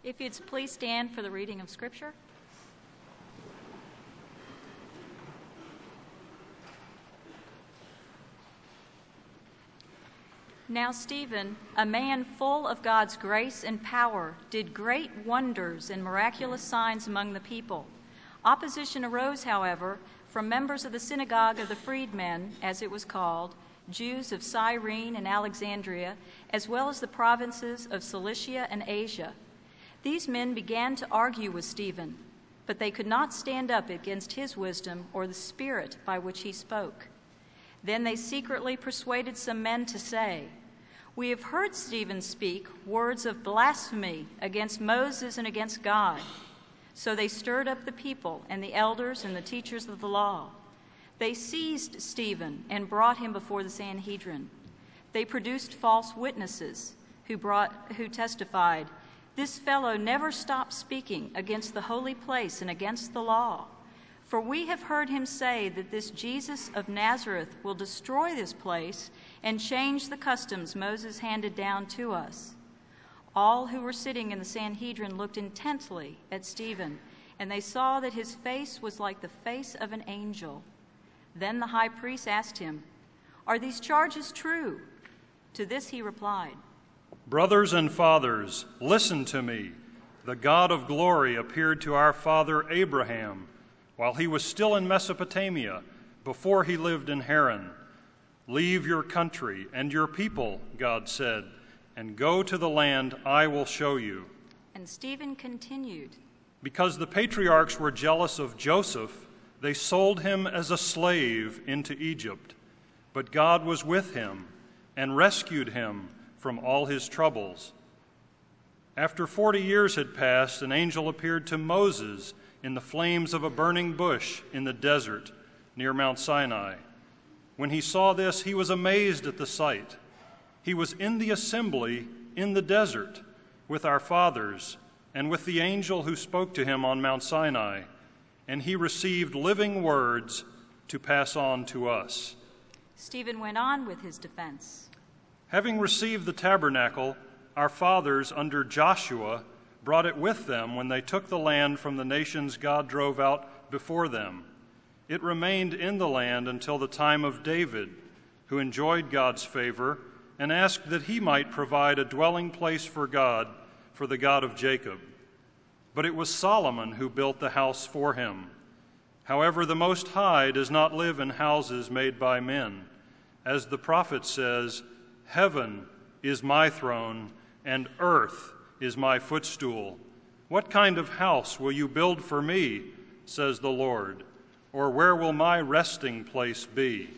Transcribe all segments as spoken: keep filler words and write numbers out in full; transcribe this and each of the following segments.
If you'd please stand for the reading of Scripture. Now Stephen, a man full of God's grace and power, did great wonders and miraculous signs among the people. Opposition arose, however, from members of the synagogue of the freedmen, as it was called, Jews of Cyrene and Alexandria, as well as the provinces of Cilicia and Asia. These men began to argue with Stephen, but they could not stand up against his wisdom or the spirit by which he spoke. Then they secretly persuaded some men to say, "We have heard Stephen speak words of blasphemy against Moses and against God." So they stirred up the people and the elders and the teachers of the law. They seized Stephen and brought him before the Sanhedrin. They produced false witnesses who brought who testified, "This fellow never stopped speaking against the holy place and against the law. For we have heard him say that this Jesus of Nazareth will destroy this place and change the customs Moses handed down to us." All who were sitting in the Sanhedrin looked intently at Stephen, and they saw that his face was like the face of an angel. Then the high priest asked him, "Are these charges true?" To this he replied, "Brothers and fathers, listen to me. The God of glory appeared to our father Abraham while he was still in Mesopotamia, before he lived in Haran. 'Leave your country and your people,' God said, 'and go to the land I will show you.'" And Stephen continued, "Because the patriarchs were jealous of Joseph, they sold him as a slave into Egypt. But God was with him and rescued him from all his troubles. After forty years had passed, an angel appeared to Moses in the flames of a burning bush in the desert near Mount Sinai. When he saw this, he was amazed at the sight. He was in the assembly in the desert with our fathers and with the angel who spoke to him on Mount Sinai, and he received living words to pass on to us." Stephen went on with his defense. "Having received the tabernacle, our fathers under Joshua brought it with them when they took the land from the nations God drove out before them. It remained in the land until the time of David, who enjoyed God's favor and asked that he might provide a dwelling place for God, for the God of Jacob. But it was Solomon who built the house for him. However, the Most High does not live in houses made by men. As the prophet says, 'Heaven is my throne, and earth is my footstool. What kind of house will you build for me, says the Lord, or where will my resting place be?'"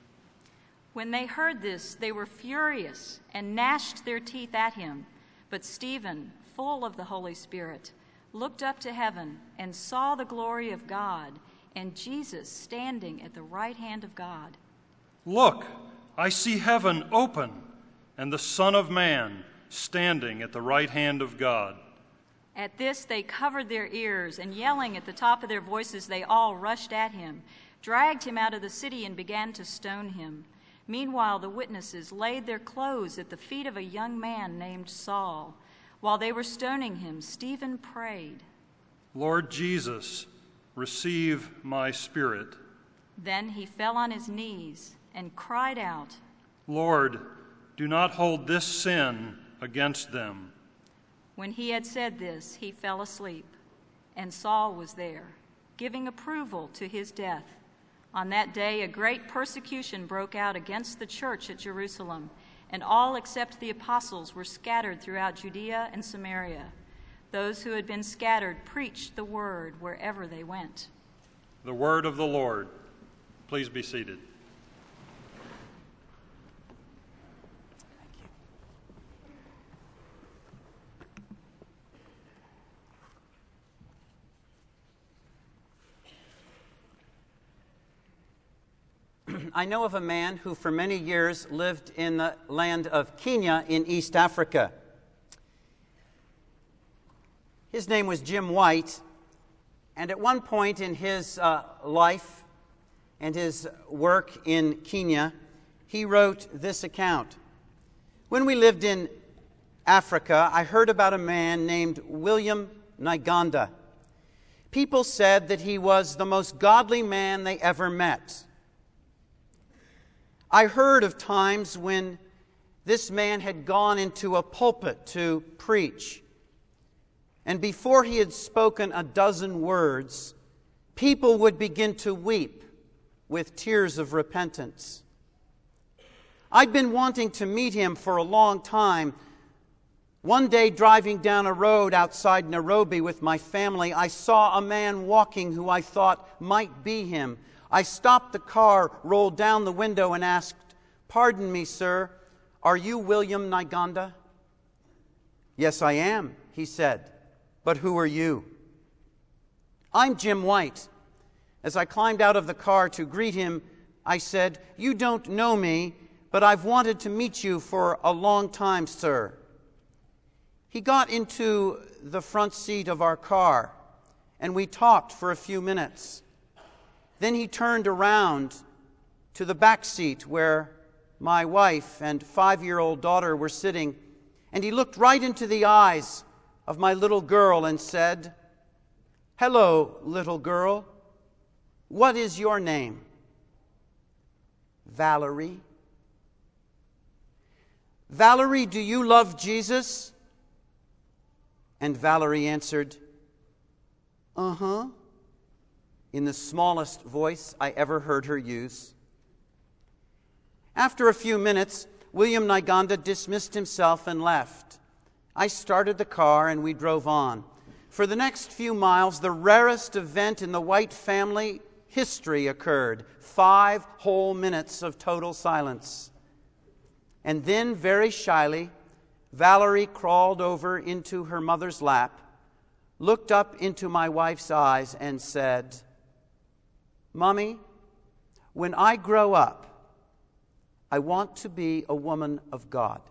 When they heard this, they were furious and gnashed their teeth at him. But Stephen, full of the Holy Spirit, looked up to heaven and saw the glory of God and Jesus standing at the right hand of God. "Look, I see heaven open and the Son of Man standing at the right hand of God." At this they covered their ears, and yelling at the top of their voices, they all rushed at him, dragged him out of the city, and began to stone him. Meanwhile, the witnesses laid their clothes at the feet of a young man named Saul. While they were stoning him, Stephen prayed, "Lord Jesus, receive my spirit." Then he fell on his knees and cried out, "Lord, do not hold this sin against them." When he had said this, he fell asleep, and Saul was there, giving approval to his death. On that day, a great persecution broke out against the church at Jerusalem, and all except the apostles were scattered throughout Judea and Samaria. Those who had been scattered preached the word wherever they went. The word of the Lord. Please be seated. I know of a man who for many years lived in the land of Kenya in East Africa. His name was Jim White, and at one point in his uh, life and his work in Kenya, he wrote this account. "When we lived in Africa, I heard about a man named William Nyganda. People said that he was the most godly man they ever met. I heard of times when this man had gone into a pulpit to preach, and before he had spoken a dozen words, people would begin to weep with tears of repentance. I'd been wanting to meet him for a long time. One day, driving down a road outside Nairobi with my family, I saw a man walking who I thought might be him. I stopped the car, rolled down the window, and asked, "Pardon me, sir, are you William Nyganda?" "Yes, I am," he said. "But who are you?" "I'm Jim White." As I climbed out of the car to greet him, I said, "You don't know me, but I've wanted to meet you for a long time, sir." He got into the front seat of our car, and we talked for a few minutes. Then he turned around to the back seat where my wife and five-year-old daughter were sitting, and he looked right into the eyes of my little girl and said, "Hello, little girl. What is your name?" "Valerie." "Valerie, do you love Jesus?" And Valerie answered, "Uh-huh," in the smallest voice I ever heard her use. After a few minutes, William Nyganda dismissed himself and left. I started the car and we drove on. For the next few miles, the rarest event in the White family history occurred. Five whole minutes of total silence. And then, very shyly, Valerie crawled over into her mother's lap, looked up into my wife's eyes, and said, "Mommy, when I grow up, I want to be a woman of God."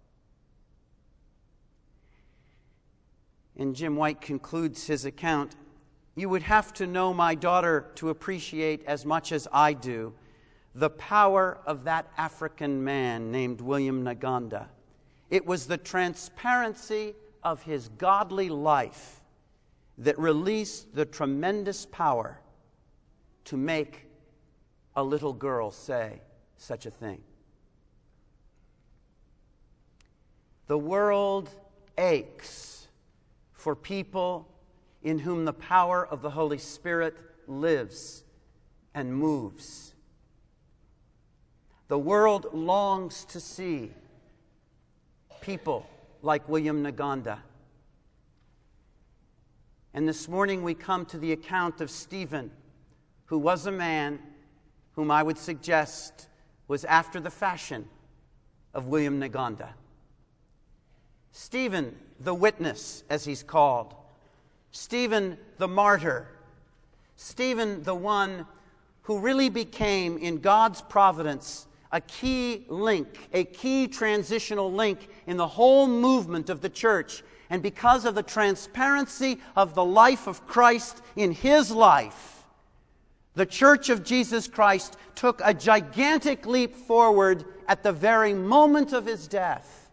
And Jim White concludes his account, "You would have to know my daughter to appreciate as much as I do the power of that African man named William Nyganda. It was the transparency of his godly life that released the tremendous power to make a little girl say such a thing." The world aches for people in whom the power of the Holy Spirit lives and moves. The world longs to see people like William Nyganda. And this morning we come to the account of Stephen, who was a man whom I would suggest was after the fashion of William Nyganda. Stephen, the witness, as he's called. Stephen, the martyr. Stephen, the one who really became, in God's providence, a key link, a key transitional link in the whole movement of the church. And because of the transparency of the life of Christ in his life, the Church of Jesus Christ took a gigantic leap forward at the very moment of his death.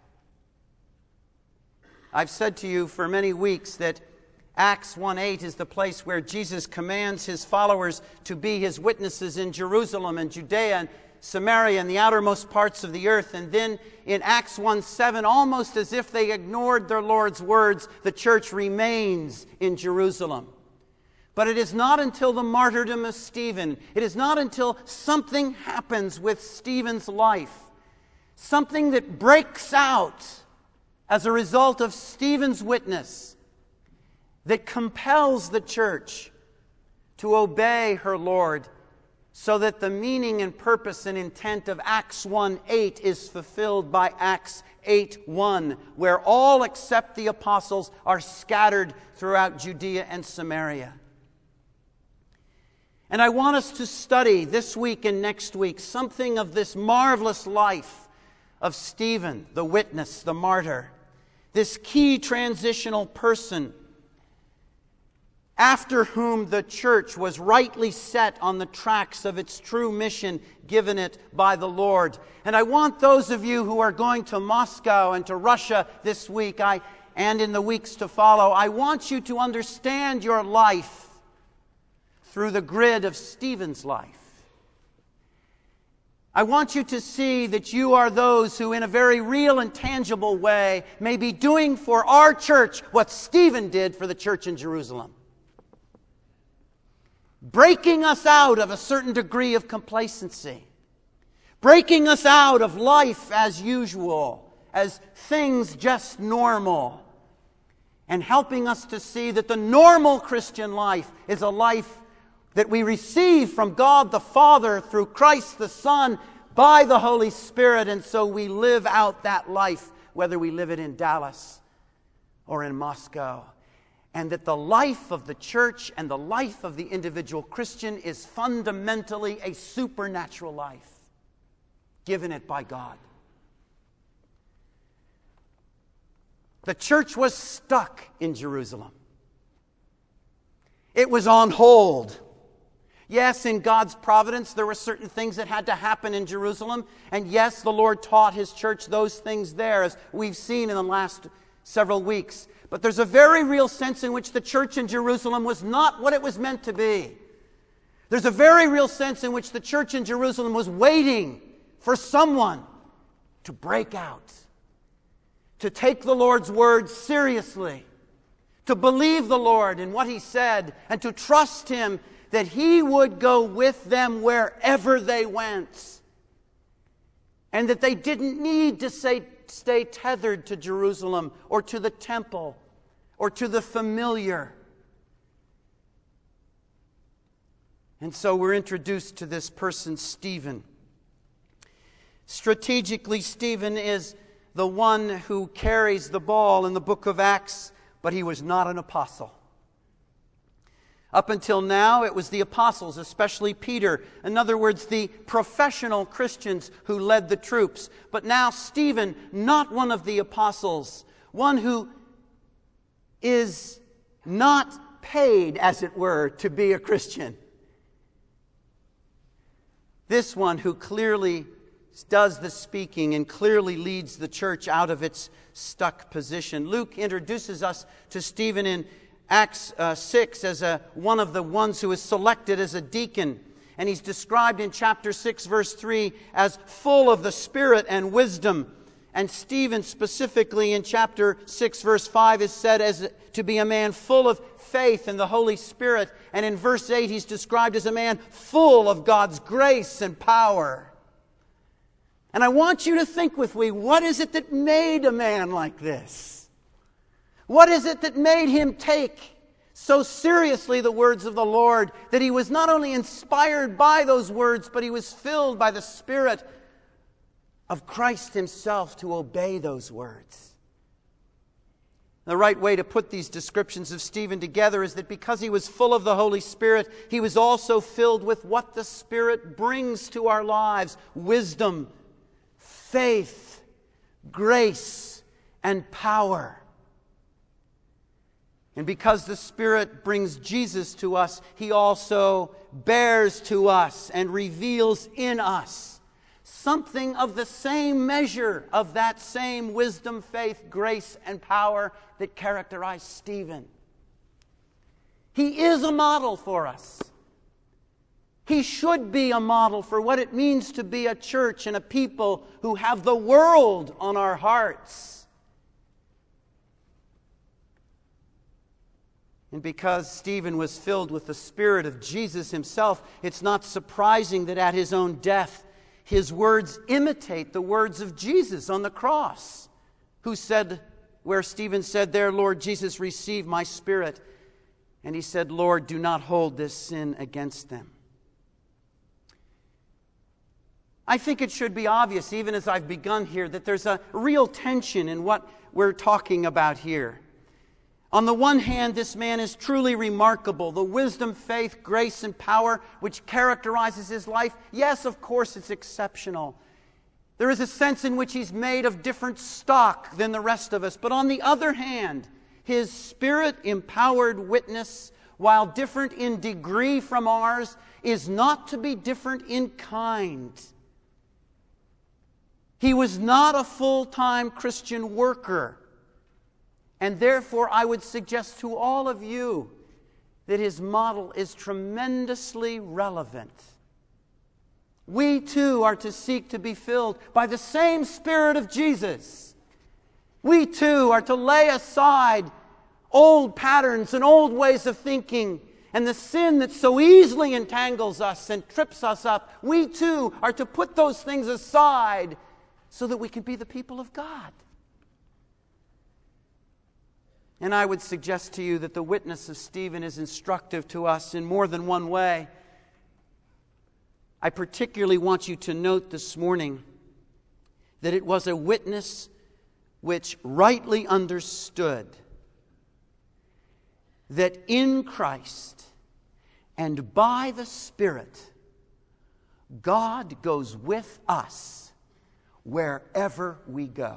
I've said to you for many weeks that Acts one eight is the place where Jesus commands his followers to be his witnesses in Jerusalem and Judea and Samaria and the outermost parts of the earth. And then in Acts one seven, almost as if they ignored their Lord's words, the church remains in Jerusalem. But it is not until the martyrdom of Stephen, it is not until something happens with Stephen's life, something that breaks out as a result of Stephen's witness, that compels the church to obey her Lord, so that the meaning and purpose and intent of Acts one eight is fulfilled by Acts eight one, where all except the apostles are scattered throughout Judea and Samaria. And I want us to study this week and next week something of this marvelous life of Stephen, the witness, the martyr, this key transitional person after whom the church was rightly set on the tracks of its true mission given it by the Lord. And I want those of you who are going to Moscow and to Russia this week I, and in the weeks to follow, I want you to understand your life through the grid of Stephen's life. I want you to see that you are those who in a very real and tangible way may be doing for our church what Stephen did for the church in Jerusalem. Breaking us out of a certain degree of complacency. Breaking us out of life as usual, as things just normal. And helping us to see that the normal Christian life is a life that we receive from God the Father through Christ the Son by the Holy Spirit. And so we live out that life, whether we live it in Dallas or in Moscow. And that the life of the church and the life of the individual Christian is fundamentally a supernatural life, given it by God. The church was stuck in Jerusalem. It was on hold. Yes, in God's providence, there were certain things that had to happen in Jerusalem. And yes, the Lord taught His church those things there, as we've seen in the last several weeks. But there's a very real sense in which the church in Jerusalem was not what it was meant to be. There's a very real sense in which the church in Jerusalem was waiting for someone to break out, to take the Lord's word seriously, to believe the Lord in what He said, and to trust Him that He would go with them wherever they went, and that they didn't need to say, stay tethered to Jerusalem or to the temple or to the familiar. And so we're introduced to this person, Stephen. Strategically, Stephen is the one who carries the ball in the book of Acts, but he was not an apostle. Up until now, it was the apostles, especially Peter. In other words, the professional Christians who led the troops. But now Stephen, not one of the apostles, one who is not paid, as it were, to be a Christian. This one who clearly does the speaking and clearly leads the church out of its stuck position. Luke introduces us to Stephen in Acts uh, six as a, one of the ones who is selected as a deacon. And he's described in chapter six, verse three, as full of the Spirit and wisdom. And Stephen specifically in chapter six, verse five is said as to be a man full of faith in the Holy Spirit. And in verse eight, he's described as a man full of God's grace and power. And I want you to think with me, what is it that made a man like this? What is it that made him take so seriously the words of the Lord, that he was not only inspired by those words, but he was filled by the Spirit of Christ Himself to obey those words? The right way to put these descriptions of Stephen together is that because he was full of the Holy Spirit, he was also filled with what the Spirit brings to our lives: wisdom, faith, grace, and power. And because the Spirit brings Jesus to us, He also bears to us and reveals in us something of the same measure of that same wisdom, faith, grace, and power that characterized Stephen. He is a model for us. He should be a model for what it means to be a church and a people who have the world on our hearts. And because Stephen was filled with the Spirit of Jesus Himself, it's not surprising that at His own death, his words imitate the words of Jesus on the cross, who said, where Stephen said there, "Lord Jesus, receive my spirit." And he said, "Lord, do not hold this sin against them." I think it should be obvious, even as I've begun here, that there's a real tension in what we're talking about here. On the one hand, this man is truly remarkable. The wisdom, faith, grace, and power which characterizes his life, yes, of course, it's exceptional. There is a sense in which he's made of different stock than the rest of us. But on the other hand, his Spirit-empowered witness while different in degree from ours, is not to be different in kind. He was not a full-time Christian worker. And therefore, I would suggest to all of you that his model is tremendously relevant. We too are to seek to be filled by the same Spirit of Jesus. We too are to lay aside old patterns and old ways of thinking and the sin that so easily entangles us and trips us up. We too are to put those things aside so that we can be the people of God. And I would suggest to you that the witness of Stephen is instructive to us in more than one way. I particularly want you to note this morning that it was a witness which rightly understood that in Christ and by the Spirit, God goes with us wherever we go.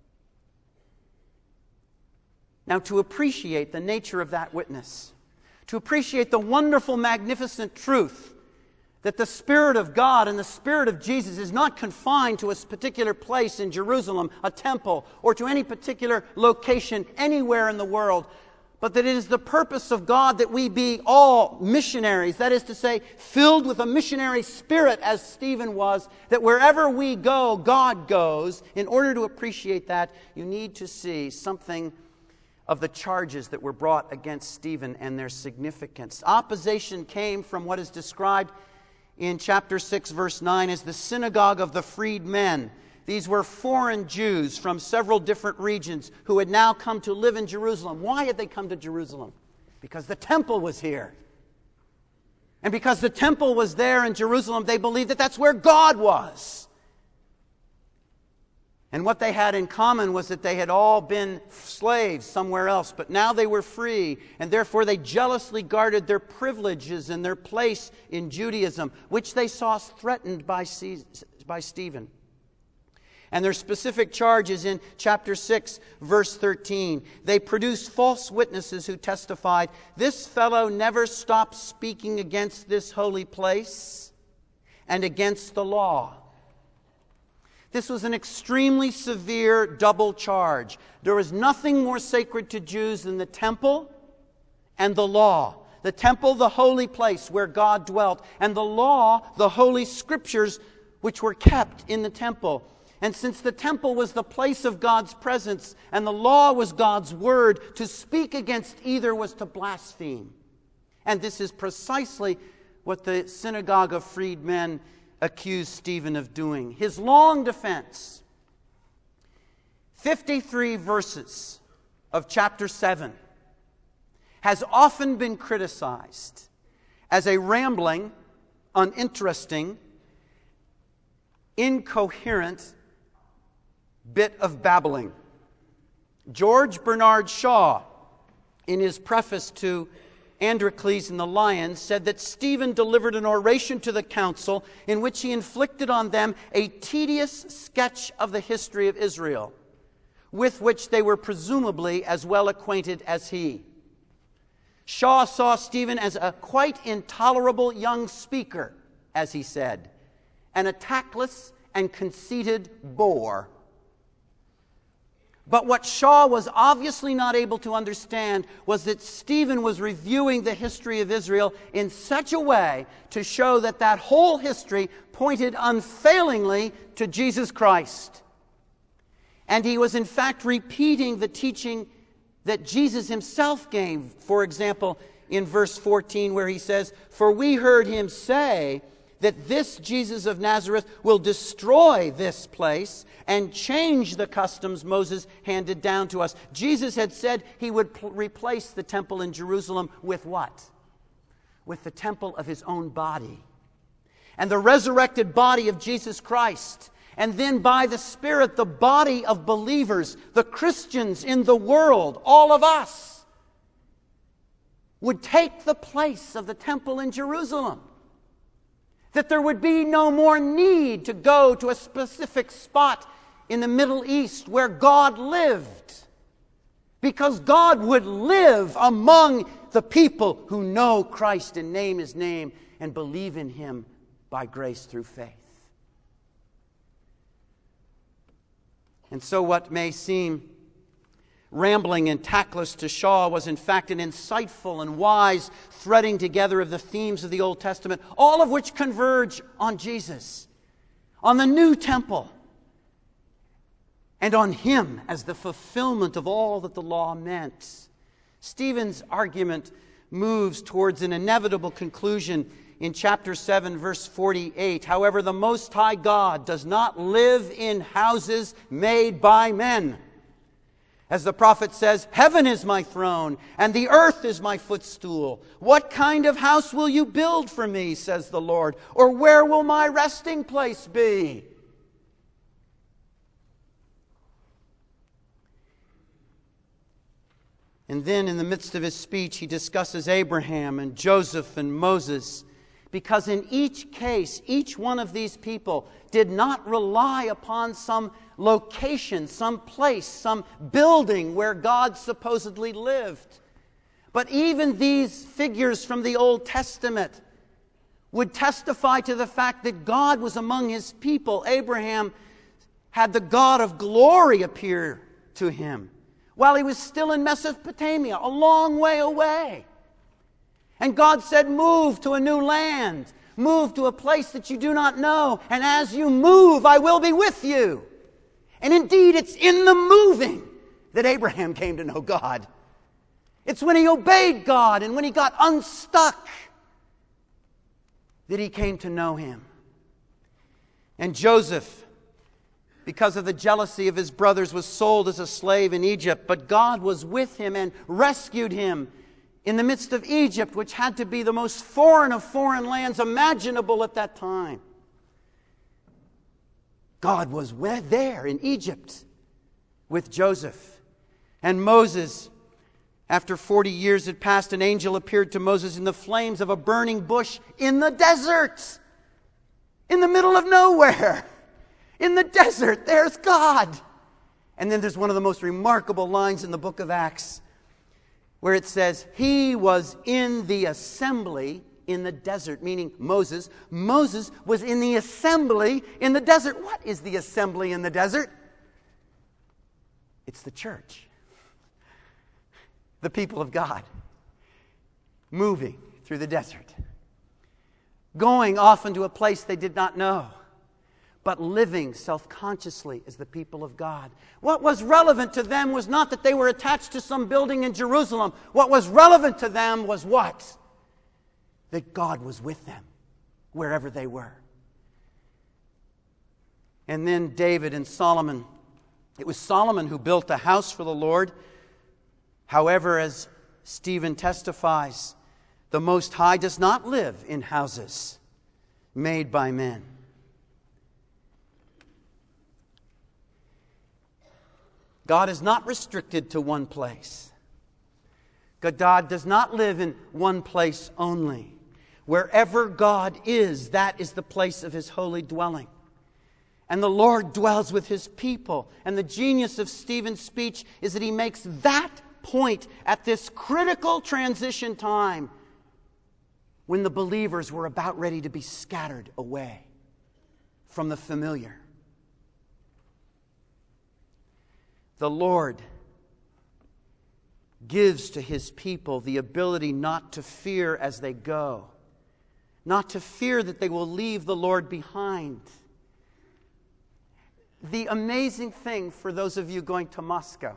Now, to appreciate the nature of that witness, to appreciate the wonderful, magnificent truth that the Spirit of God and the Spirit of Jesus is not confined to a particular place in Jerusalem, a temple, or to any particular location anywhere in the world, but that it is the purpose of God that we be all missionaries, that is to say, filled with a missionary spirit as Stephen was, that wherever we go, God goes. In order to appreciate that, you need to see something of the charges that were brought against Stephen and their significance. Opposition came from what is described in chapter six, verse nine, as the synagogue of the freedmen. These were foreign Jews from several different regions who had now come to live in Jerusalem. Why had they come to Jerusalem? Because the temple was here. And because the temple was there in Jerusalem, they believed that that's where God was. And what they had in common was that they had all been slaves somewhere else, but now they were free, and therefore they jealously guarded their privileges and their place in Judaism, which they saw threatened by by Stephen. And their specific charge is in chapter six, verse thirteen. They produced false witnesses who testified, "This fellow never stopped speaking against this holy place and against the law." This was an extremely severe double charge. There was nothing more sacred to Jews than the temple and the law. The temple, the holy place where God dwelt, and the law, the holy scriptures which were kept in the temple. And since the temple was the place of God's presence and the law was God's word, to speak against either was to blaspheme. And this is precisely what the synagogue of freedmen accused Stephen of doing. His long defense, fifty-three verses of chapter seven, has often been criticized as a rambling, uninteresting, incoherent bit of babbling. George Bernard Shaw, in his preface to Androcles and the Lions, said that Stephen delivered an oration to the council in which he inflicted on them a tedious sketch of the history of Israel, with which they were presumably as well acquainted as he. Shaw saw Stephen as a quite intolerable young speaker, as he said, and a tactless and conceited bore. But what Shaw was obviously not able to understand was that Stephen was reviewing the history of Israel in such a way to show that that whole history pointed unfailingly to Jesus Christ. And he was in fact repeating the teaching that Jesus himself gave. For example, in verse fourteen where he says, "For we heard him say that this Jesus of Nazareth will destroy this place and change the customs Moses handed down to us." Jesus had said he would pl- replace the temple in Jerusalem with what? With the temple of his own body. And the resurrected body of Jesus Christ. And then by the Spirit, the body of believers, the Christians in the world, all of us, would take the place of the temple in Jerusalem. That there would be no more need to go to a specific spot in the Middle East where God lived. Because God would live among the people who know Christ and name His name and believe in Him by grace through faith. And so what may seem rambling and tactless to Shaw was in fact an insightful and wise threading together of the themes of the Old Testament, all of which converge on Jesus, on the new temple, and on Him as the fulfillment of all that the law meant. Stephen's argument moves towards an inevitable conclusion in chapter seven, verse forty-eight. However, the Most High God does not live in houses made by men. As the prophet says, heaven is my throne, and the earth is my footstool. What kind of house will you build for me, says the Lord? Or where will my resting place be? And then in the midst of his speech, he discusses Abraham and Joseph and Moses, because in each case, each one of these people did not rely upon some location, some place, some building where God supposedly lived. But even these figures from the Old Testament would testify to the fact that God was among His people. Abraham had the God of glory appear to him while he was still in Mesopotamia, a long way away. And God said, move to a new land. Move to a place that you do not know. And as you move, I will be with you. And indeed, it's in the moving that Abraham came to know God. It's when he obeyed God and when he got unstuck that he came to know Him. And Joseph, because of the jealousy of his brothers, was sold as a slave in Egypt. But God was with him and rescued him in the midst of Egypt, which had to be the most foreign of foreign lands imaginable at that time. God was there in Egypt with Joseph. And Moses, after forty years had passed, an angel appeared to Moses in the flames of a burning bush in the desert, in the middle of nowhere. In the desert, there's God. And then there's one of the most remarkable lines in the book of Acts, where it says, He was in the assembly in the desert, meaning Moses. Moses was in the assembly in the desert. What is the assembly in the desert? It's the church. The people of God. Moving through the desert. Going often to a place they did not know, but living self-consciously as the people of God. What was relevant to them was not that they were attached to some building in Jerusalem. What was relevant to them was what? That God was with them wherever they were. And then David and Solomon. It was Solomon who built a house for the Lord. However, as Stephen testifies, the Most High does not live in houses made by men. God is not restricted to one place. God does not live in one place only. Wherever God is, that is the place of His holy dwelling. And the Lord dwells with His people. And the genius of Stephen's speech is that he makes that point at this critical transition time when the believers were about ready to be scattered away from the familiar. The Lord gives to His people the ability not to fear as they go, not to fear that they will leave the Lord behind. The amazing thing for those of you going to Moscow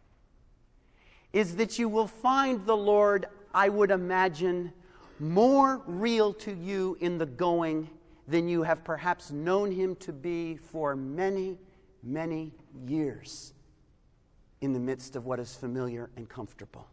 is that you will find the Lord, I would imagine, more real to you in the going than you have perhaps known Him to be for many, many years in the midst of what is familiar and comfortable.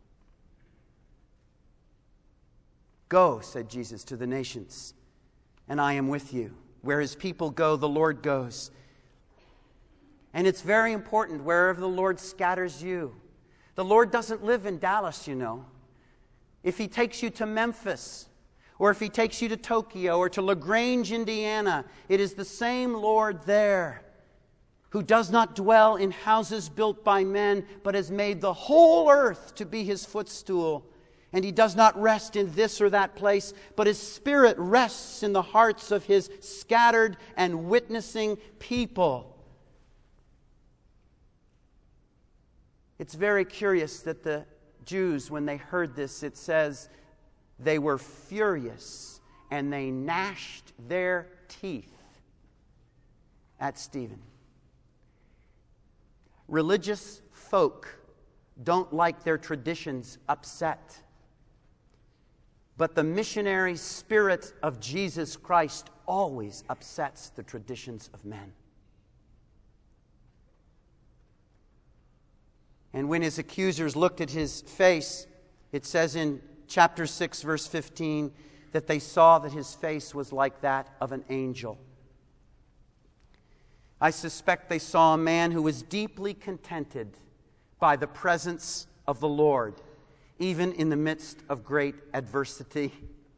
Go, said Jesus to the nations, and I am with you. Where His people go, the Lord goes. And it's very important wherever the Lord scatters you. The Lord doesn't live in Dallas, you know. If He takes you to Memphis, or if He takes you to Tokyo, or to LaGrange, Indiana, it is the same Lord there, who does not dwell in houses built by men, but has made the whole earth to be His footstool. And He does not rest in this or that place, but His Spirit rests in the hearts of His scattered and witnessing people. It's very curious that the Jews, when they heard this, it says they were furious and they gnashed their teeth at Stephen. Religious folk don't like their traditions upset. But the missionary spirit of Jesus Christ always upsets the traditions of men. And when his accusers looked at his face, it says in chapter six, verse fifteen, that they saw that his face was like that of an angel. I suspect they saw a man who was deeply contented by the presence of the Lord, even in the midst of great adversity.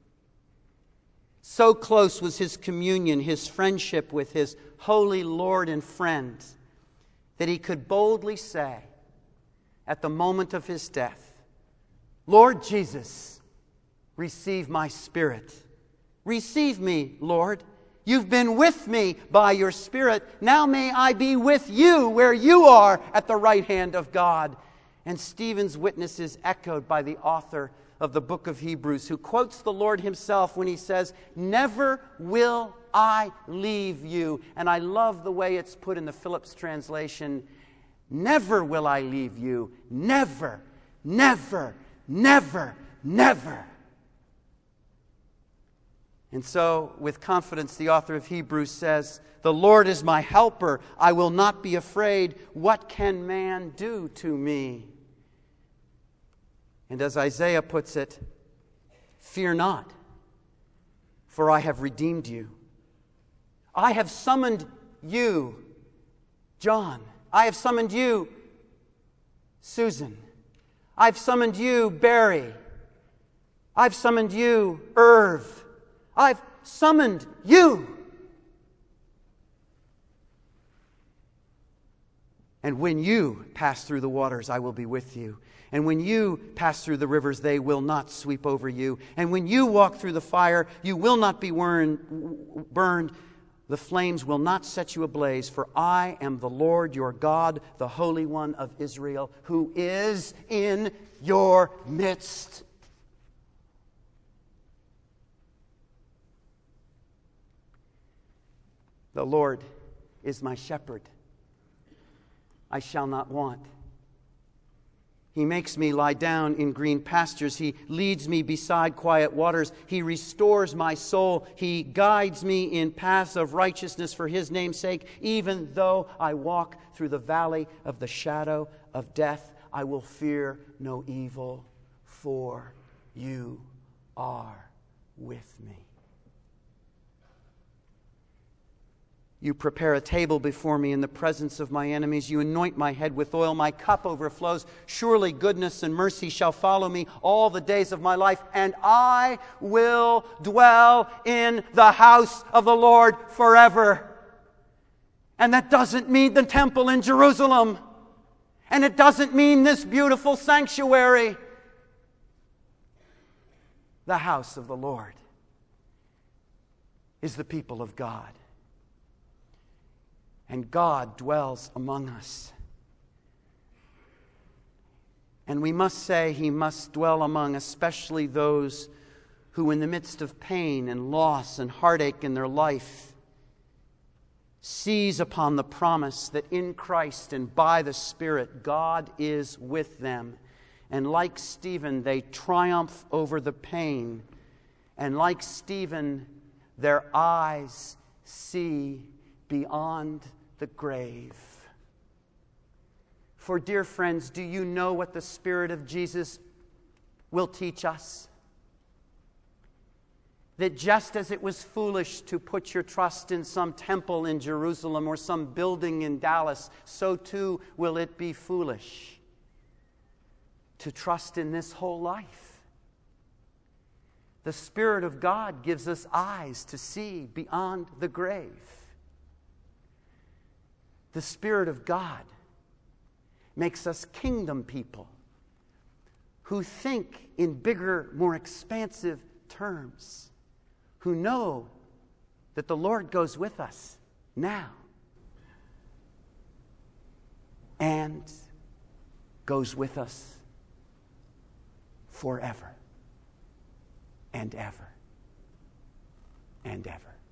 So close was his communion, his friendship with his holy Lord and friend, that he could boldly say at the moment of his death, "Lord Jesus, receive my spirit. Receive me, Lord. You've been with me by your Spirit. Now may I be with you where you are at the right hand of God." And Stephen's witness is echoed by the author of the book of Hebrews, who quotes the Lord Himself when He says, "Never will I leave you." And I love the way it's put in the Phillips translation. Never will I leave you. Never, never, never, never. And so, with confidence, the author of Hebrews says, "The Lord is my helper. I will not be afraid. What can man do to me?" And as Isaiah puts it, "Fear not, for I have redeemed you. I have summoned you, John. I have summoned you, Susan. I've summoned you, Barry. I've summoned you, Irv. I've summoned you." "And when you pass through the waters, I will be with you. And when you pass through the rivers, they will not sweep over you. And when you walk through the fire, you will not be burned. The flames will not set you ablaze. For I am the Lord your God, the Holy One of Israel, who is in your midst." "The Lord is my shepherd. I shall not want. He makes me lie down in green pastures. He leads me beside quiet waters. He restores my soul. He guides me in paths of righteousness for His name's sake. Even though I walk through the valley of the shadow of death, I will fear no evil, for you are with me. You prepare a table before me in the presence of my enemies. You anoint my head with oil. My cup overflows. Surely goodness and mercy shall follow me all the days of my life, and I will dwell in the house of the Lord forever." And that doesn't mean the temple in Jerusalem. And it doesn't mean this beautiful sanctuary. The house of the Lord is the people of God. And God dwells among us. And we must say He must dwell among especially those who in the midst of pain and loss and heartache in their life seize upon the promise that in Christ and by the Spirit God is with them. And like Stephen, they triumph over the pain. And like Stephen, their eyes see beyond the grave. For, dear friends, do you know what the Spirit of Jesus will teach us? That just as it was foolish to put your trust in some temple in Jerusalem or some building in Dallas, so too will it be foolish to trust in this whole life. The Spirit of God gives us eyes to see beyond the grave. The Spirit of God makes us kingdom people who think in bigger, more expansive terms, who know that the Lord goes with us now and goes with us forever and ever and ever.